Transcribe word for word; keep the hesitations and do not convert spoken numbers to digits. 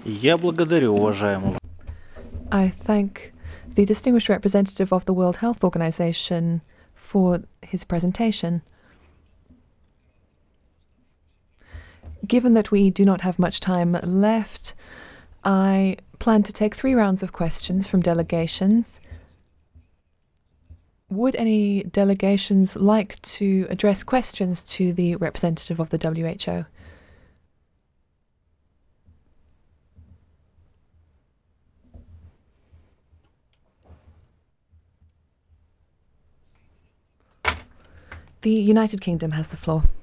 Я благодарю уважаемого. I thank the distinguished representative of the World Health Organization for his presentation. Given that we do not have much time left, I plan to take three rounds of questions from delegations. Would any delegations like to address questions to the representative of the W H O? The United Kingdom has the floor.